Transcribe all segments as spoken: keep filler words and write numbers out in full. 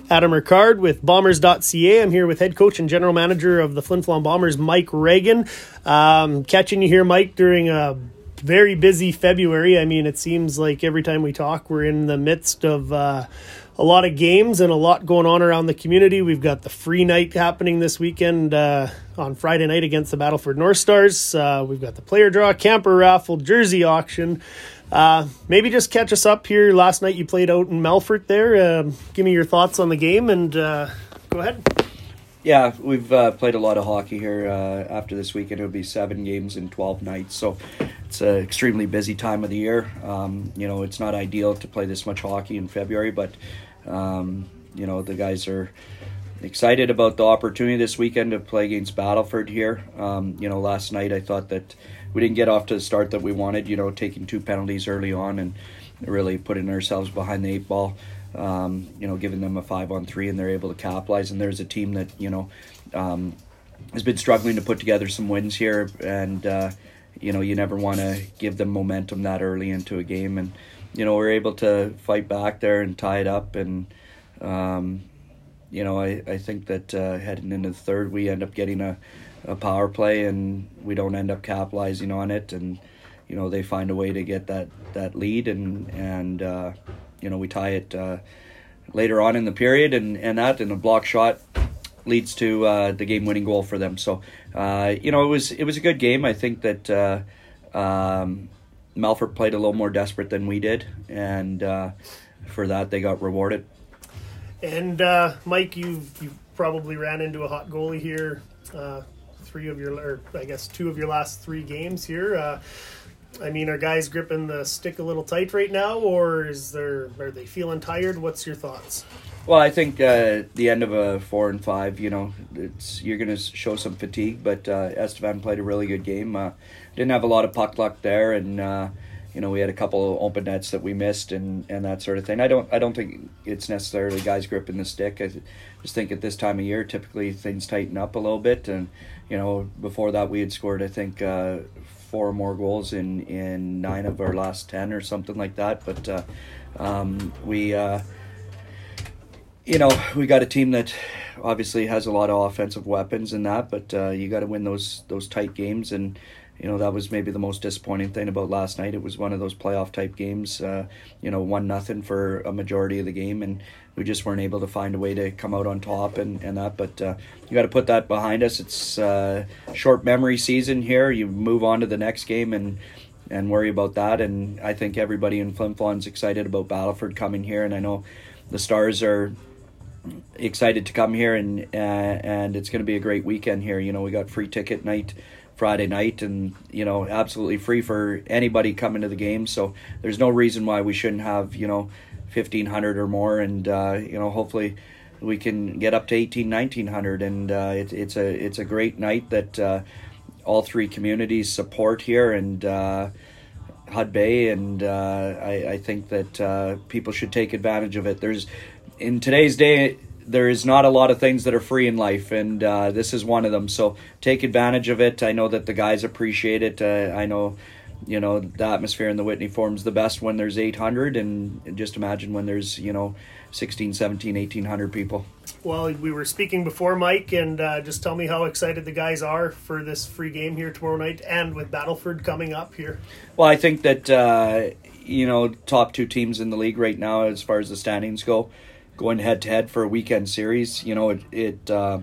Adam Ricard with Bombers dot C A. I'm here with head coach and general manager of the Flin Flon Bombers, Mike Reagan. Um, catching you here, Mike, during a very busy February. I mean, it seems like every time we talk, we're in the midst of uh, a lot of games and a lot going on around the community. We've got the free night happening this weekend uh, on Friday night against the Battleford North Stars. Uh, we've got the player draw, camper raffle, jersey auction. Uh, maybe just catch us up here. Last night you played out in Melfort there. Uh, give me your thoughts on the game and uh, go ahead. Yeah, we've uh, played a lot of hockey here. Uh, after this weekend, it'll be seven games in twelve nights. So it's an extremely busy time of the year. Um, you know, it's not ideal to play this much hockey in February, but, um, you know, the guys are excited about the opportunity this weekend to play against Battleford here. Um, you know, last night I thought that we didn't get off to the start that we wanted, you know, taking two penalties early on and really putting ourselves behind the eight ball. Um, you know, giving them a five on three and they're able to capitalize. And there's a team that, you know, um, has been struggling to put together some wins here. And, uh, you know, you never want to give them momentum that early into a game. And, you know, we're able to fight back there and tie it up. And, um, you know, I, I think that uh, heading into the third, we end up getting a, a power play and we don't end up capitalizing on it. And, you know, they find a way to get that, that lead and, and, uh, you know, we tie it uh, later on in the period, and, and that and a block shot leads to uh, the game-winning goal for them. So, uh, you know, it was it was a good game. I think that uh, um, Melfort played a little more desperate than we did, and uh, for that they got rewarded. And uh, Mike, you've you probably ran into a hot goalie here. Uh, three of your, or I guess two of your last three games here. Uh, I mean, are guys gripping the stick a little tight right now, or is there are they feeling tired? What's your thoughts? Well, I think uh, the end of a four and five, you know, it's you're going to show some fatigue. But uh, Estevan played a really good game. Uh, didn't have a lot of puck luck there, and uh, you know, we had a couple of open nets that we missed, and, and that sort of thing. I don't I don't think it's necessarily guys gripping the stick. I just think at this time of year, typically things tighten up a little bit, and you know, before that we had scored, I think. Uh, four more goals in, in nine of our last ten or something like that. But, uh, um, we, uh, you know, we got a team that obviously has a lot of offensive weapons in that, but uh, you got to win those those tight games. And, you know, that was maybe the most disappointing thing about last night. It was one of those playoff type games, uh, you know, one nothing for a majority of the game. And we just weren't able to find a way to come out on top and, and that. But uh, you got to put that behind us. It's uh, short memory season here. You move on to the next game and and worry about that. And I think everybody in Flin Flon's excited about Battleford coming here. And I know the Stars are excited to come here. And, uh, and it's going to be a great weekend here. You know, we got free ticket night Friday night and, you know, absolutely free for anybody coming to the game. So there's no reason why we shouldn't have, you know, fifteen hundred or more, and uh, you know, hopefully we can get up to eighteen, nineteen hundred, and uh, it, it's a it's a great night that uh, all three communities support here, and uh, Hud Bay, and uh, I, I think that uh, people should take advantage of it. There's in today's day, there is not a lot of things that are free in life, and uh, this is one of them. So take advantage of it. I know that the guys appreciate it. Uh, I know. You know, the atmosphere in the Whitney Forum's the best when there's eight hundred, and just imagine when there's, you know, sixteen, seventeen, eighteen hundred people. Well, we were speaking before, Mike, and uh, just tell me how excited the guys are for this free game here tomorrow night and with Battleford coming up here. Well, I think that, uh, you know, top two teams in the league right now as far as the standings go, going head-to-head for a weekend series, you know, it, it uh,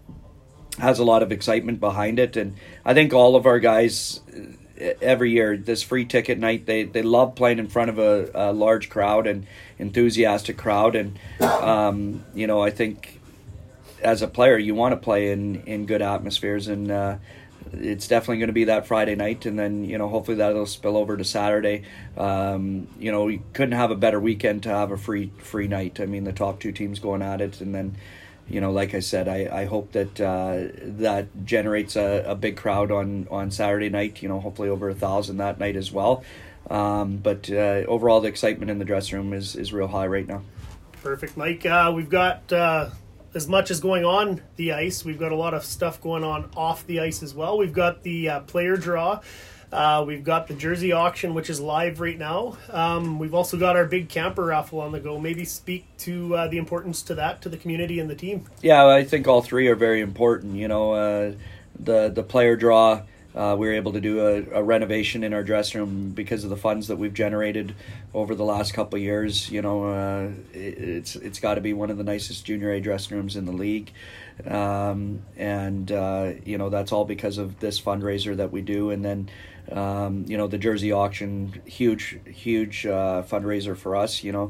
has a lot of excitement behind it, and I think all of our guys every year, this free ticket night, they, they love playing in front of a, a large crowd and enthusiastic crowd. And, um, you know, I think as a player, you want to play in, in good atmospheres. And uh, it's definitely going to be that Friday night. And then, you know, hopefully that'll spill over to Saturday. Um, you know, you couldn't have a better weekend to have a free free night. I mean, the top two teams going at it. And then, you know, like I said, I, I hope that uh, that generates a, a big crowd on, on Saturday night, you know, hopefully over a thousand that night as well. Um, but uh, overall, the excitement in the dressing room is, is real high right now. Perfect, Mike. Uh, we've got uh, as much as going on the ice. We've got a lot of stuff going on off the ice as well. We've got the uh, player draw. Uh, we've got the jersey auction, which is live right now. Um, we've also got our big camper raffle on the go. Maybe speak to uh, the importance to that, to the community and the team. Yeah, I think all three are very important. You know, uh, the the player draw. Uh, we were able to do a, a renovation in our dressing room because of the funds that we've generated over the last couple of years. You know, uh, it, it's it's got to be one of the nicest junior A dressing rooms in the league, um, and uh, you know that's all because of this fundraiser that we do. And then, um, you know, the jersey auction, huge huge uh, fundraiser for us. You know.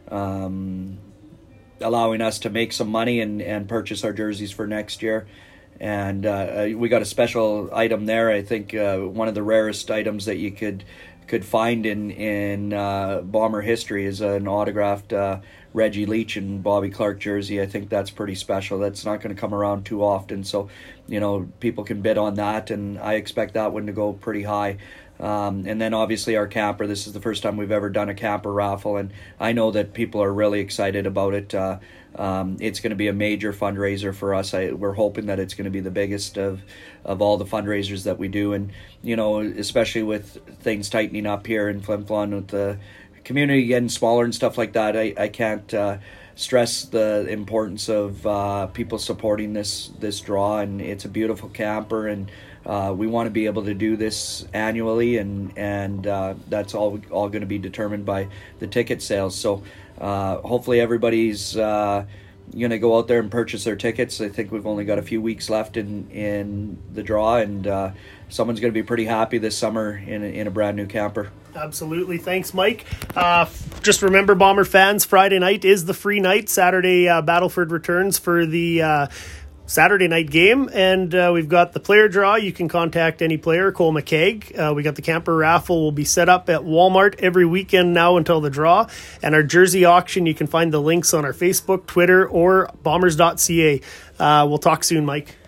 Um, allowing us to make some money and, and purchase our jerseys for next year. And uh, we got a special item there. I think uh, one of the rarest items that you could could find in in uh, Bomber history is an autographed uh, Reggie Leach and Bobby Clark jersey. I think that's pretty special. That's not going to come around too often. So, you know, people can bid on that, and I expect that one to go pretty high. Um, and then obviously our camper. This is the first time we've ever done a camper raffle, and I know that people are really excited about it. Uh, um, it's going to be a major fundraiser for us. I, we're hoping that it's going to be the biggest of, of all the fundraisers that we do. And, you know, especially with things tightening up here in Flin Flon with the community getting smaller and stuff like that, I, I can't uh, stress the importance of uh, people supporting this, this draw. And it's a beautiful camper, and Uh, we want to be able to do this annually, and and uh, that's all all going to be determined by the ticket sales. So uh, hopefully everybody's uh, going to go out there and purchase their tickets. I think we've only got a few weeks left in in the draw, and uh, someone's going to be pretty happy this summer in a, in a brand new camper. Absolutely. Thanks, Mike. Uh, just remember, Bomber fans, Friday night is the free night. Saturday, uh, Battleford returns for the Uh, Saturday night game, and uh, we've got the player draw. You can contact any player, Cole McKeag. Uh, we got the camper raffle will be set up at Walmart every weekend now until the draw, and our jersey auction, you can find the links on our Facebook, Twitter, or bombers dot c a. Uh, we'll talk soon, Mike.